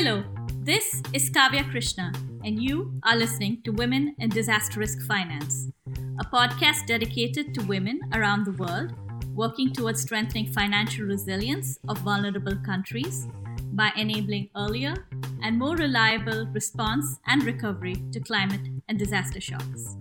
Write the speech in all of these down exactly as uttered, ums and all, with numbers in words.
Hello, this is Kavya Krishna, and you are listening to Women in Disaster Risk Finance, a podcast dedicated to women around the world working towards strengthening financial resilience of vulnerable countries by enabling earlier and more reliable response and recovery to climate and disaster shocks.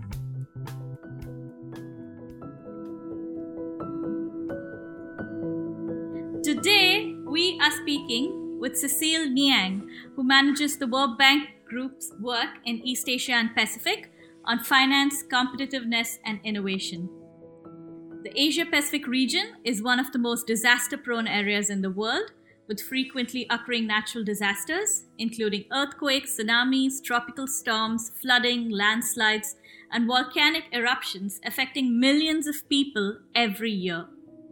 Today, we are speaking with Cecile Niang, who manages the World Bank Group's work in East Asia and Pacific on finance, competitiveness, and innovation. The Asia-Pacific region is one of the most disaster-prone areas in the world, with frequently occurring natural disasters, including earthquakes, tsunamis, tropical storms, flooding, landslides, and volcanic eruptions affecting millions of people every year.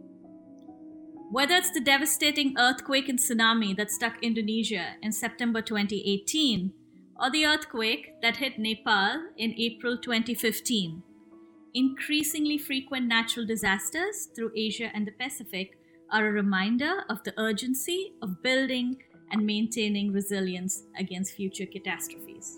Whether it's the devastating earthquake and tsunami that struck Indonesia in September twenty eighteen, or the earthquake that hit Nepal in April twenty fifteen, increasingly frequent natural disasters through Asia and the Pacific are a reminder of the urgency of building and maintaining resilience against future catastrophes.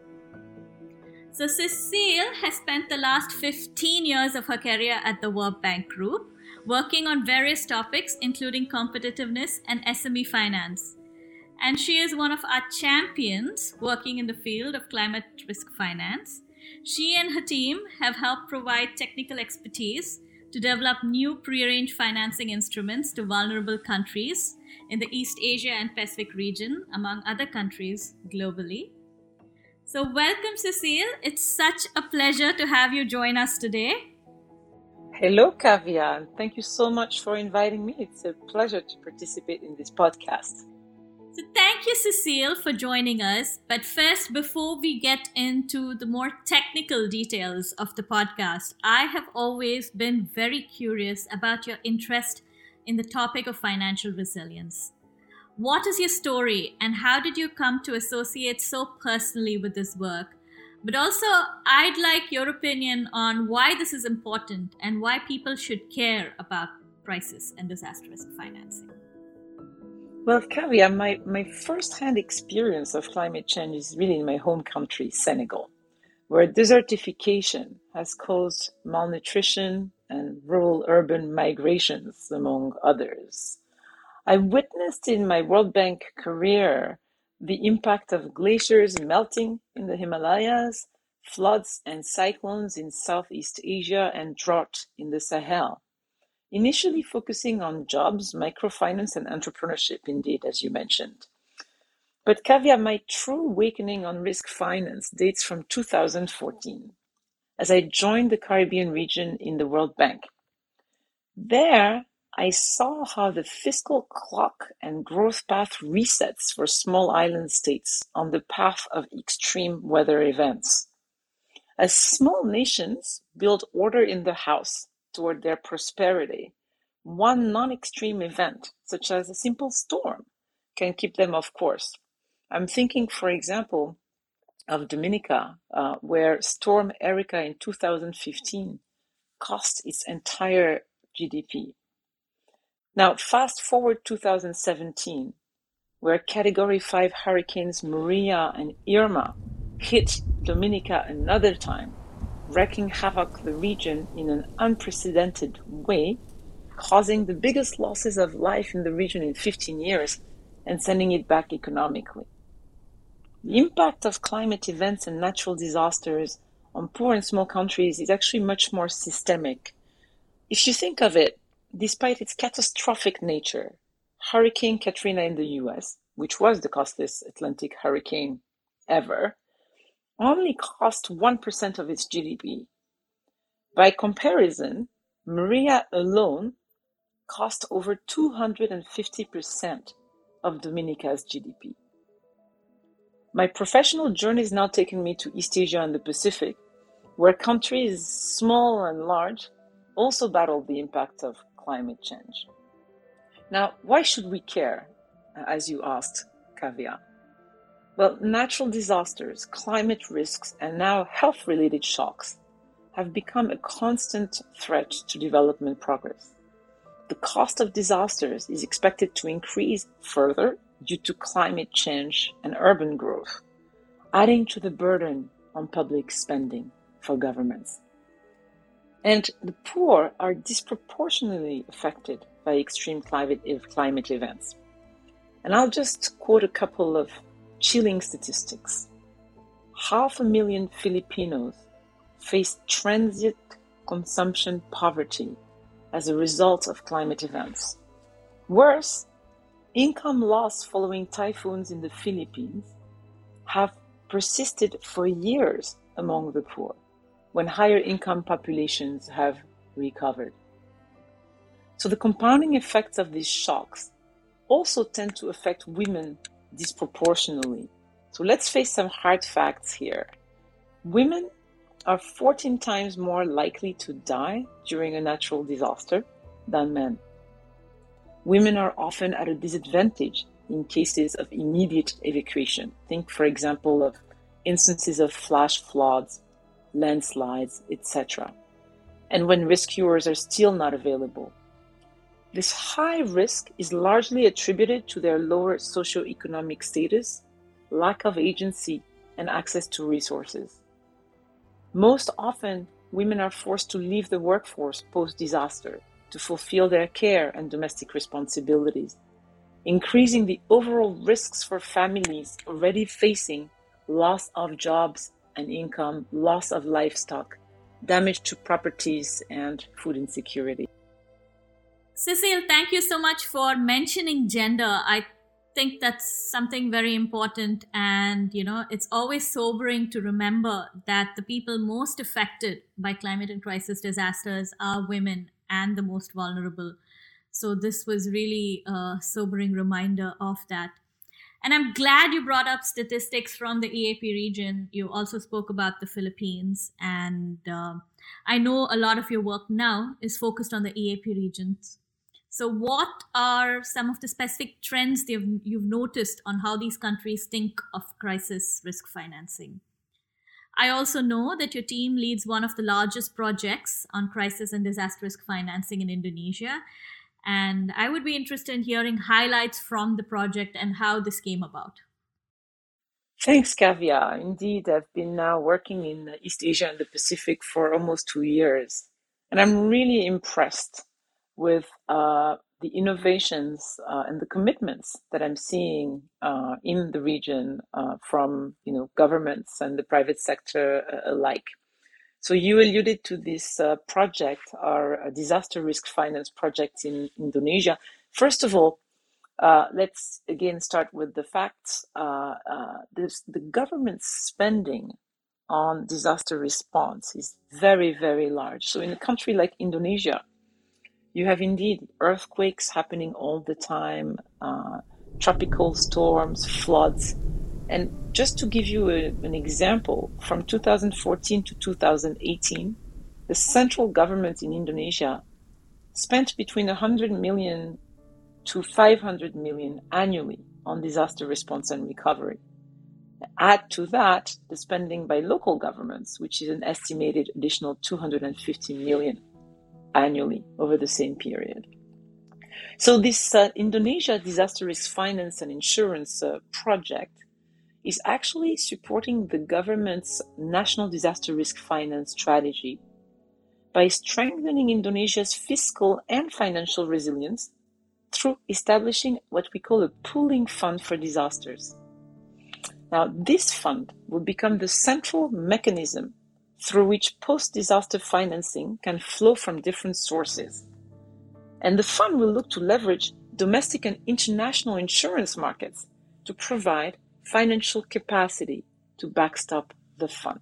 So Cecile has spent the last fifteen years of her career at the World Bank Group, working on various topics including competitiveness and S M E finance. And she is one of our champions working in the field of climate risk finance. She and her team have helped provide technical expertise to develop new prearranged financing instruments to vulnerable countries in the East Asia and Pacific region, among other countries globally. So welcome, Cecile. It's such a pleasure to have you join us today. Hello, Kavya, and thank you so much for inviting me. It's a pleasure to participate in this podcast. So thank you, Cecile, for joining us. But first, before we get into the more technical details of the podcast, I have always been very curious about your interest in the topic of financial resilience. What is your story, and how did you come to associate so personally with this work? But also, I'd like your opinion on why this is important and why people should care about crisis and disaster risk financing. Well, Kavya, my, my first-hand experience of climate change is really in my home country, Senegal, where desertification has caused malnutrition and rural-urban migrations, among others. I witnessed in my World Bank career the impact of glaciers melting in the Himalayas, floods and cyclones in Southeast Asia, and drought in the Sahel. Initially focusing on jobs, microfinance, and entrepreneurship, indeed, as you mentioned. But Kavya, my true awakening on risk finance dates from two thousand fourteen, as I joined the Caribbean region in the World Bank. There, I saw how the fiscal clock and growth path resets for small island states on the path of extreme weather events. As small nations build order in the house toward their prosperity, one non-extreme event, such as a simple storm, can keep them off course. I'm thinking, for example, of Dominica, uh, where Storm Erika in two thousand fifteen cost its entire G D P. Now, fast forward two thousand seventeen, where Category five hurricanes Maria and Irma hit Dominica another time, wreaking havoc the region in an unprecedented way, causing the biggest losses of life in the region in fifteen years and sending it back economically. The impact of climate events and natural disasters on poor and small countries is actually much more systemic. If you think of it, despite its catastrophic nature, Hurricane Katrina in the U S, which was the costliest Atlantic hurricane ever, only cost one percent of its G D P. By comparison, Maria alone cost over two hundred fifty percent of Dominica's G D P. My professional journey is now taking me to East Asia and the Pacific, where countries small and large also battle the impact of climate change. Now, why should we care, as you asked, Kavya? Well, natural disasters, climate risks, and now health-related shocks have become a constant threat to development progress. The cost of disasters is expected to increase further due to climate change and urban growth, adding to the burden on public spending for governments. And the poor are disproportionately affected by extreme climate, climate events. And I'll just quote a couple of chilling statistics. Half a million Filipinos face transient consumption poverty as a result of climate events. Worse, income loss following typhoons in the Philippines have persisted for years among the poor, when higher income populations have recovered. So the compounding effects of these shocks also tend to affect women disproportionately. So let's face some hard facts here. Women are fourteen times more likely to die during a natural disaster than men. Women are often at a disadvantage in cases of immediate evacuation. Think, for example, of instances of flash floods, landslides, et cetera, and when rescuers are still not available. This high risk is largely attributed to their lower socioeconomic status, lack of agency, and access to resources. Most often, women are forced to leave the workforce post-disaster to fulfill their care and domestic responsibilities, increasing the overall risks for families already facing loss of jobs and income, loss of livestock, damage to properties, and food insecurity. Cecile, thank you so much for mentioning gender. I think that's something very important, and you know, it's always sobering to remember that the people most affected by climate and crisis disasters are women and the most vulnerable. So this was really a sobering reminder of that. And I'm glad you brought up statistics from the E A P region. You also spoke about the Philippines. And uh, I know a lot of your work now is focused on the E A P regions. So what are some of the specific trends you've, you've noticed on how these countries think of crisis risk financing? I also know that your team leads one of the largest projects on crisis and disaster risk financing in Indonesia. And I would be interested in hearing highlights from the project and how this came about. Thanks, Kavya. Indeed, I've been now working in East Asia and the Pacific for almost two years. And I'm really impressed with uh, the innovations uh, and the commitments that I'm seeing uh, in the region uh, from you know, governments and the private sector uh, alike. So you alluded to this uh, project, our uh, disaster risk finance project in Indonesia. First of all, uh, let's again start with the facts. Uh, uh, the government's spending on disaster response is very, very large. So in a country like Indonesia, you have indeed earthquakes happening all the time, uh, tropical storms, floods. And just to give you a, an example, from two thousand fourteen to two thousand eighteen, the central government in Indonesia spent between one hundred million to five hundred million annually on disaster response and recovery. Add to that the spending by local governments, which is an estimated additional two hundred fifty million annually over the same period. So this uh, Indonesia Disaster Risk Finance and Insurance uh, project is actually supporting the government's national disaster risk finance strategy by strengthening Indonesia's fiscal and financial resilience through establishing what we call a pooling fund for disasters. Now, this fund will become the central mechanism through which post-disaster financing can flow from different sources. And the fund will look to leverage domestic and international insurance markets to provide financial capacity to backstop the fund.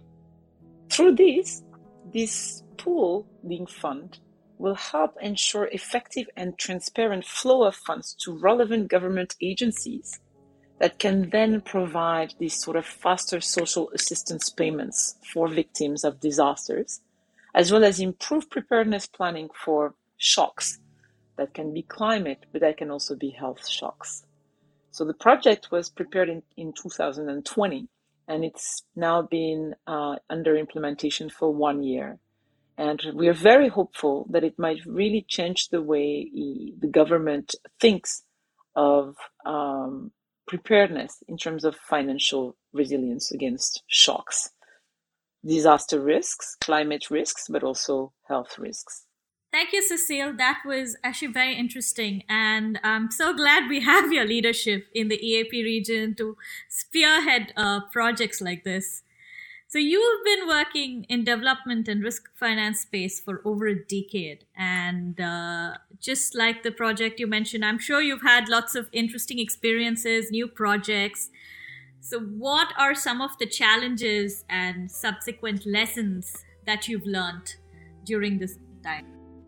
Through this, this pooling fund will help ensure effective and transparent flow of funds to relevant government agencies that can then provide these sort of faster social assistance payments for victims of disasters, as well as improve preparedness planning for shocks that can be climate, but that can also be health shocks. So the project was prepared in, in two thousand twenty, and it's now been uh, under implementation for one year. And we are very hopeful that it might really change the way the government thinks of um, preparedness in terms of financial resilience against shocks, disaster risks, climate risks, but also health risks. Thank you, Cecile. That was actually very interesting. And I'm so glad we have your leadership in the E A P region to spearhead uh, projects like this. So, you've been working in development and risk finance space for over a decade. And uh, just like the project you mentioned, I'm sure you've had lots of interesting experiences, new projects. So, what are some of the challenges and subsequent lessons that you've learned during this time?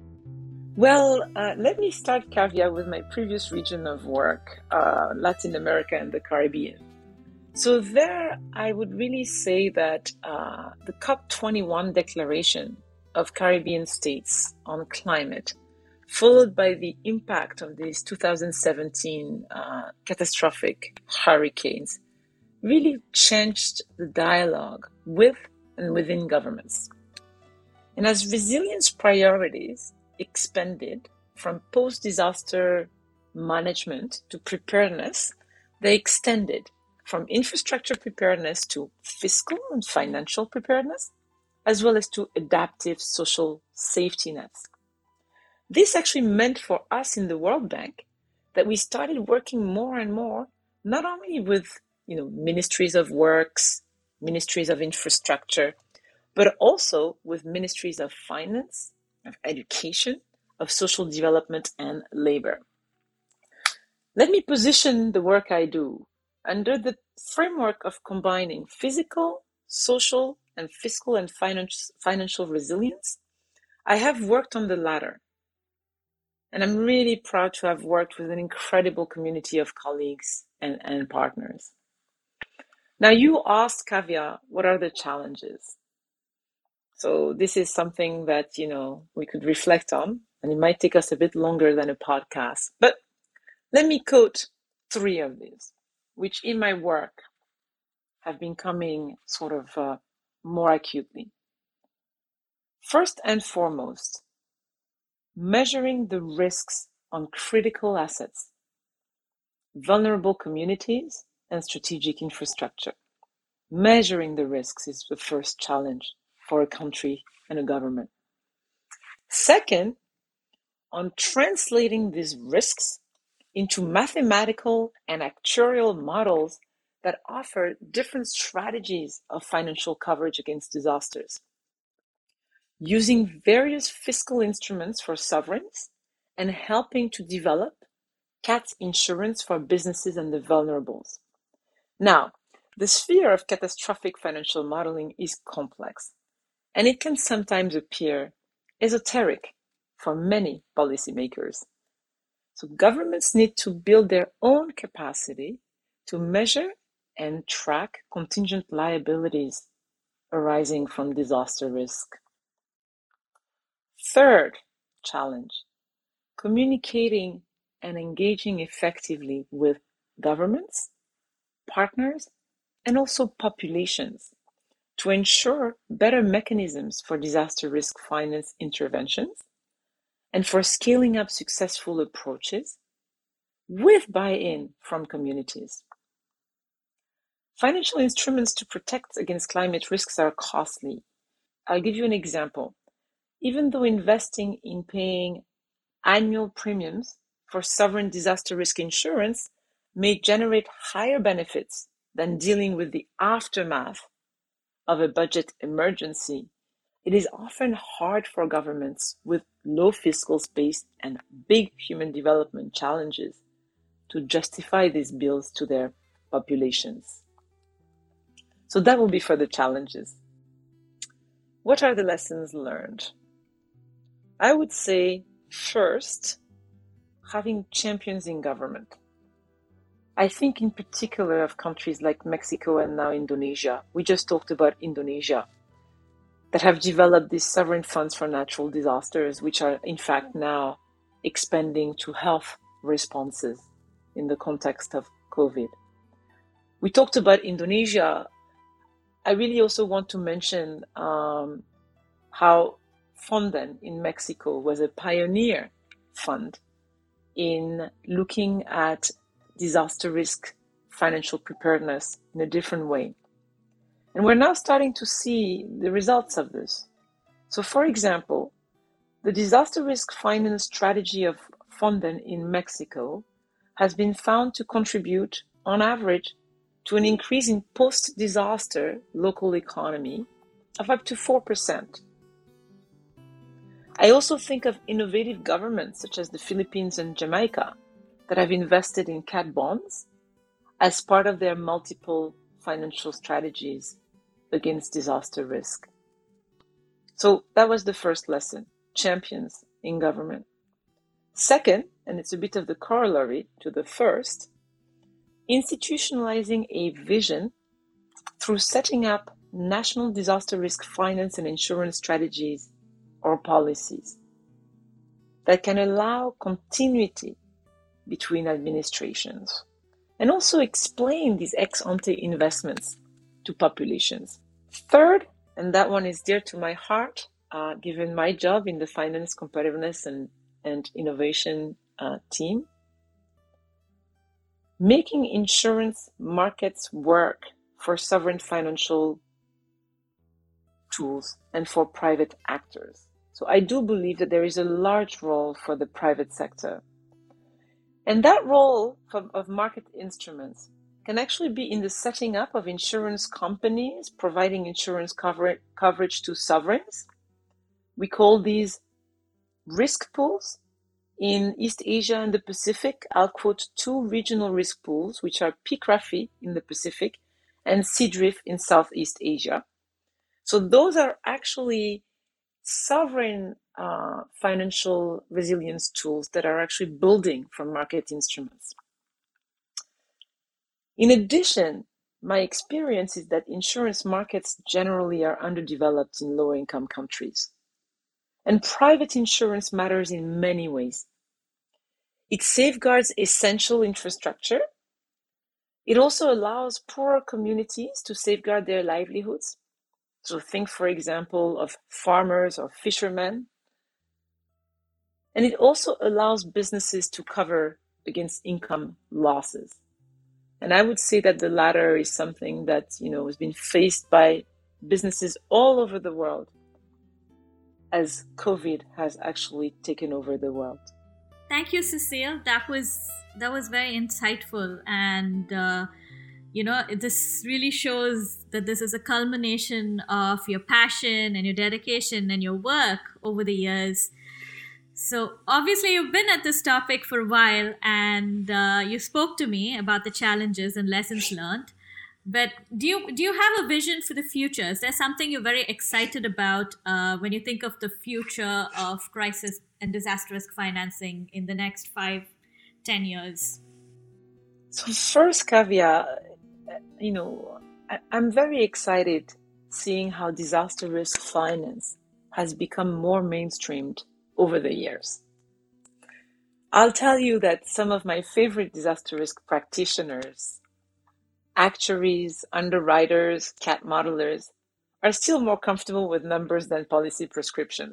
Well, uh, let me start, Kavya, with my previous region of work, uh, Latin America and the Caribbean. So there, I would really say that uh, the COP twenty-one declaration of Caribbean states on climate, followed by the impact of these two thousand seventeen uh, catastrophic hurricanes, really changed the dialogue with and within governments. And as resilience priorities expanded from post-disaster management to preparedness, they extended from infrastructure preparedness to fiscal and financial preparedness, as well as to adaptive social safety nets. This actually meant for us in the World Bank that we started working more and more, not only with you know, ministries of works, ministries of infrastructure, but also with ministries of finance, of education, of social development, and labor. Let me position the work I do under the framework of combining physical, social, and fiscal and finance, financial resilience. I have worked on the latter, and I'm really proud to have worked with an incredible community of colleagues and, and partners. Now, you asked, Kavya, what are the challenges? So this is something that, you know, we could reflect on, and it might take us a bit longer than a podcast. But let me quote three of these, which in my work have been coming sort of uh, more acutely. First and foremost, measuring the risks on critical assets, vulnerable communities, and strategic infrastructure. Measuring the risks is the first challenge for a country and a government. Second, on translating these risks into mathematical and actuarial models that offer different strategies of financial coverage against disasters, using various fiscal instruments for sovereigns and helping to develop cat insurance for businesses and the vulnerables. Now, the sphere of catastrophic financial modeling is complex, and it can sometimes appear esoteric for many policymakers. So governments need to build their own capacity to measure and track contingent liabilities arising from disaster risk. Third challenge, communicating and engaging effectively with governments, partners, and also populations to ensure better mechanisms for disaster risk finance interventions and for scaling up successful approaches with buy-in from communities. Financial instruments to protect against climate risks are costly. I'll give you an example. Even though investing in paying annual premiums for sovereign disaster risk insurance may generate higher benefits than dealing with the aftermath of a budget emergency, it is often hard for governments with low fiscal space and big human development challenges to justify these bills to their populations. So that will be for the challenges. What are the lessons learned? I would say, first, having champions in government. I think in particular of countries like Mexico and now Indonesia. We just talked about Indonesia, that have developed these sovereign funds for natural disasters, which are in fact now expanding to health responses in the context of COVID. We talked about Indonesia. I really also want to mention um, how Fonden in Mexico was a pioneer fund in looking at disaster risk financial preparedness in a different way. And we're now starting to see the results of this. So, for example, the disaster risk finance strategy of Fonden in Mexico has been found to contribute, on average, to an increase in post-disaster local economy of up to four percent. I also think of innovative governments such as the Philippines and Jamaica that have invested in cat bonds as part of their multiple financial strategies against disaster risk. So that was the first lesson, champions in government. Second, and it's a bit of the corollary to the first, institutionalizing a vision through setting up national disaster risk finance and insurance strategies or policies that can allow continuity between administrations and also explain these ex-ante investments to populations. Third, and that one is dear to my heart, uh, given my job in the finance competitiveness and, and innovation uh, team, making insurance markets work for sovereign financial tools and for private actors. So I do believe that there is a large role for the private sector. And that role of, of market instruments can actually be in the setting up of insurance companies, providing insurance cover, coverage to sovereigns. We call these risk pools. In East Asia and the Pacific, I'll quote two regional risk pools, which are P C R A F I in the Pacific and C D R I F in Southeast Asia. So those are actually sovereign uh, financial resilience tools that are actually building from market instruments. In addition, my experience is that insurance markets generally are underdeveloped in low-income countries. And private insurance matters in many ways. It safeguards essential infrastructure. It also allows poorer communities to safeguard their livelihoods. So think, for example, of farmers or fishermen. And it also allows businesses to cover against income losses. And I would say that the latter is something that, you know, has been faced by businesses all over the world as COVID has actually taken over the world. Thank you, Cecile. That was that was very insightful, and uh, you know, this really shows that this is a culmination of your passion and your dedication and your work over the years. So obviously you've been at this topic for a while, and uh, you spoke to me about the challenges and lessons learned. But do you do you have a vision for the future? Is there something you're very excited about uh, when you think of the future of crisis and disaster risk financing in the next five, ten years? So first, Kavya, you know, I, I'm very excited seeing how disaster risk finance has become more mainstreamed over the years. I'll tell you that some of my favorite disaster risk practitioners, actuaries, underwriters, cat modelers, are still more comfortable with numbers than policy prescriptions.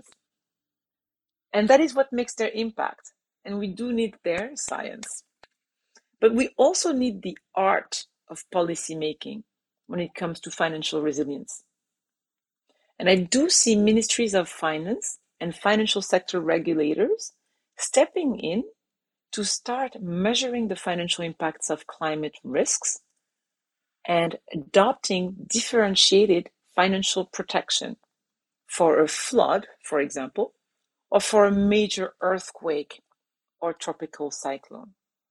And that is what makes their impact. And we do need their science. But we also need the art of policy making when it comes to financial resilience. And I do see ministries of finance and financial sector regulators stepping in to start measuring the financial impacts of climate risks and adopting differentiated financial protection for a flood, for example, or for a major earthquake or tropical cyclone.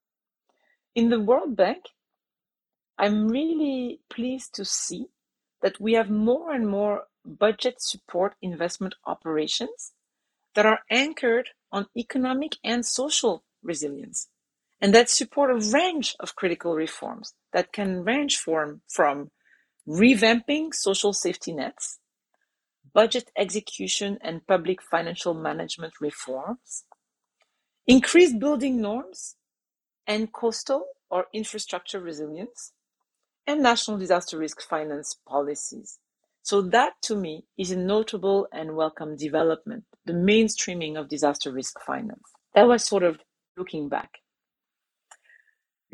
In the World Bank, I'm really pleased to see that we have more and more budget support investment operations that are anchored on economic and social resilience, and that support a range of critical reforms that can range from, from revamping social safety nets, budget execution and public financial management reforms, increased building norms, and coastal or infrastructure resilience, and national disaster risk finance policies. So that, to me, is a notable and welcome development, the mainstreaming of disaster risk finance. That was sort of looking back.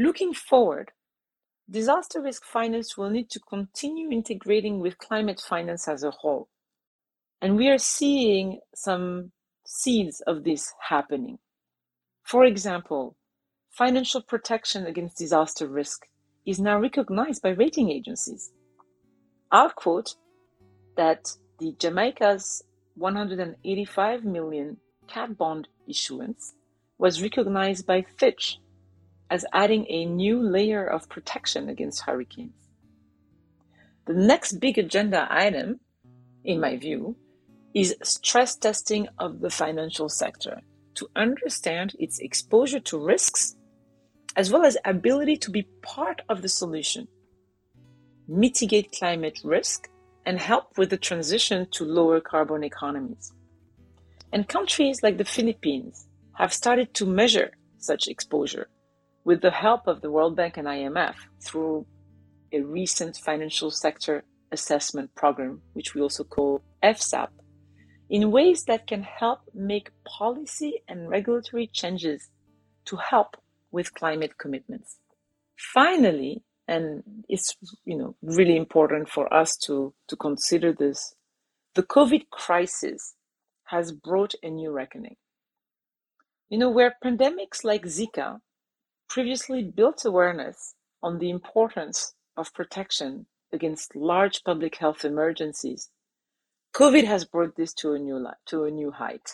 Looking forward, disaster risk finance will need to continue integrating with climate finance as a whole. And we are seeing some seeds of this happening. For example, financial protection against disaster risk is now recognized by rating agencies. I'll quote that the Jamaica's one hundred eighty-five million cat bond issuance was recognized by Fitch as adding a new layer of protection against hurricanes. The next big agenda item, in my view, is stress testing of the financial sector to understand its exposure to risks, as well as ability to be part of the solution, mitigate climate risk, and help with the transition to lower carbon economies. And countries like the Philippines have started to measure such exposure with the help of the World Bank and I M F through a recent financial sector assessment program, which we also call F SAP, in ways that can help make policy and regulatory changes to help with climate commitments. Finally, and it's you know really important for us to, to consider this, the COVID crisis has brought a new reckoning. You know, where pandemics like Zika previously built awareness on the importance of protection against large public health emergencies, COVID has brought this to a new to a new height.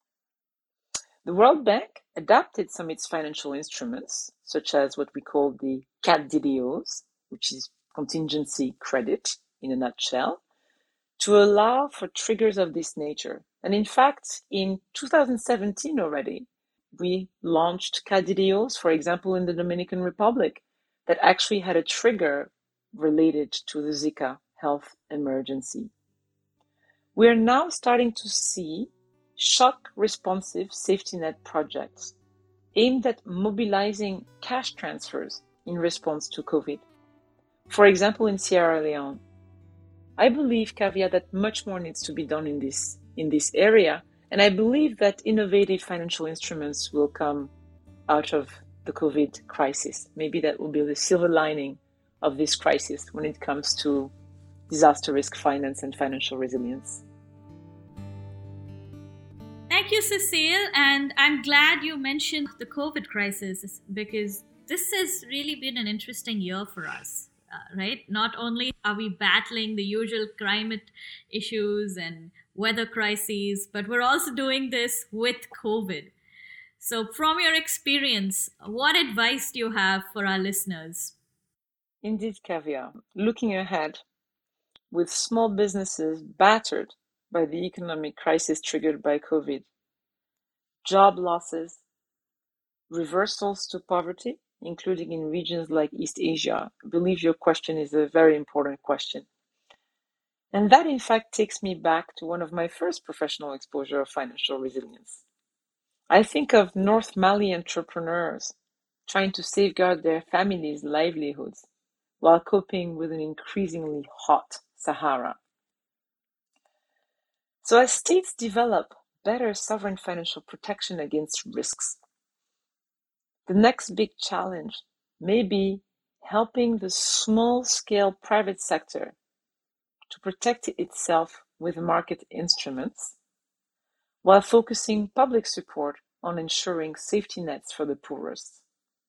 The World Bank adapted some of its financial instruments, such as what we call the C A D D Os, which is contingency credit in a nutshell, to allow for triggers of this nature. And in fact, in two thousand seventeen already, we launched C A D D Os, for example, in the Dominican Republic, that actually had a trigger related to the Zika health emergency. We are now starting to see shock-responsive safety net projects aimed at mobilizing cash transfers in response to COVID. For example, in Sierra Leone. I believe, Kavya, that much more needs to be done in this, in this area, and I believe that innovative financial instruments will come out of the COVID crisis. Maybe that will be the silver lining of this crisis when it comes to disaster risk finance and financial resilience. Thank you, Cecile. And I'm glad you mentioned the COVID crisis, because this has really been an interesting year for us, uh, right? Not only are we battling the usual climate issues and weather crises, but we're also doing this with COVID. So from your experience, what advice do you have for our listeners? Indeed, Kavya. Looking ahead, with small businesses battered by the economic crisis triggered by COVID, job losses, reversals to poverty, including in regions like East Asia, I believe your question is a very important question. And that, in fact, takes me back to one of my first professional exposure of financial resilience. I think of North Mali entrepreneurs trying to safeguard their families' livelihoods while coping with an increasingly hot Sahara. So as states develop better sovereign financial protection against risks, the next big challenge may be helping the small-scale private sector to protect itself with market instruments, while focusing public support on ensuring safety nets for the poorest.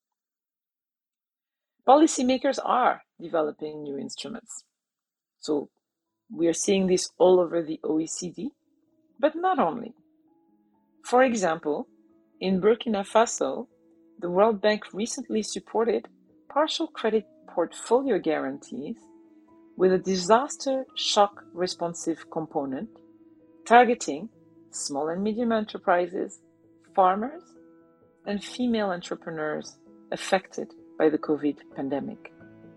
Policymakers are developing new instruments. So we are seeing this all over the O E C D, but not only. For example, in Burkina Faso, the World Bank recently supported partial credit portfolio guarantees with a disaster shock responsive component targeting small and medium enterprises, farmers, and female entrepreneurs affected by the COVID pandemic.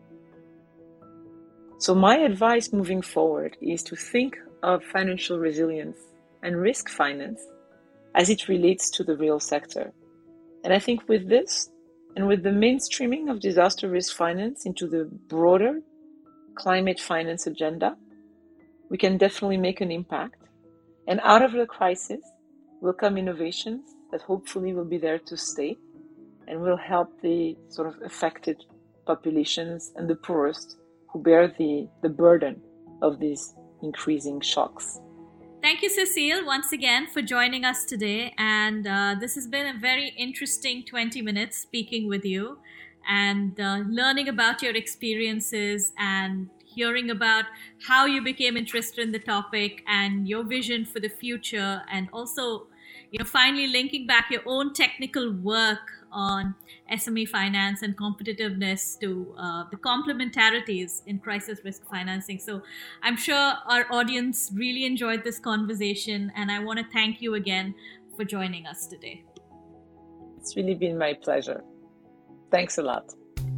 So my advice moving forward is to think of financial resilience and risk finance as it relates to the real sector. And I think with this, and with the mainstreaming of disaster risk finance into the broader climate finance agenda, we can definitely make an impact. And out of the crisis will come innovations that hopefully will be there to stay and will help the sort of affected populations and the poorest who bear the, the burden of these increasing shocks. Thank you, Cecile, once again for joining us today. And uh, this has been a very interesting twenty minutes speaking with you and uh, learning about your experiences and hearing about how you became interested in the topic and your vision for the future, and also, you know, finally linking back your own technical work on S M E finance and competitiveness to uh, the complementarities in crisis risk financing. So I'm sure our audience really enjoyed this conversation, and I want to thank you again for joining us today. It's really been my pleasure. Thanks a lot.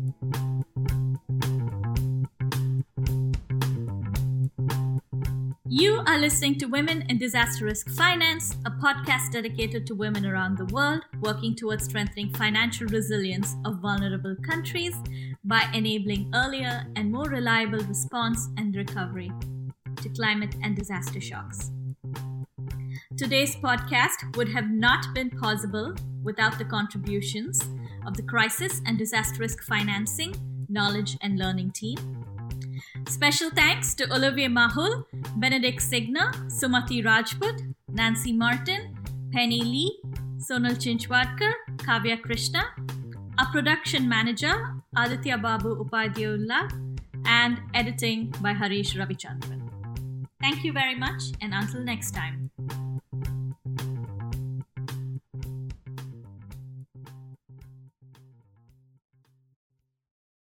You are listening to Women in Disaster Risk Finance, a podcast dedicated to women around the world working towards strengthening financial resilience of vulnerable countries by enabling earlier and more reliable response and recovery to climate and disaster shocks. Today's podcast would have not been possible without the contributions of the Crisis and Disaster Risk Financing Knowledge and Learning team. Special thanks to Olivier Mahul, Benedict Signa, Sumati Rajput, Nancy Martin, Penny Lee, Sonal Chinchwadkar, Kavya Krishna, our production manager, Aditya Babu Upadhyayullah, and editing by Harish Ravichandran. Thank you very much, and until next time.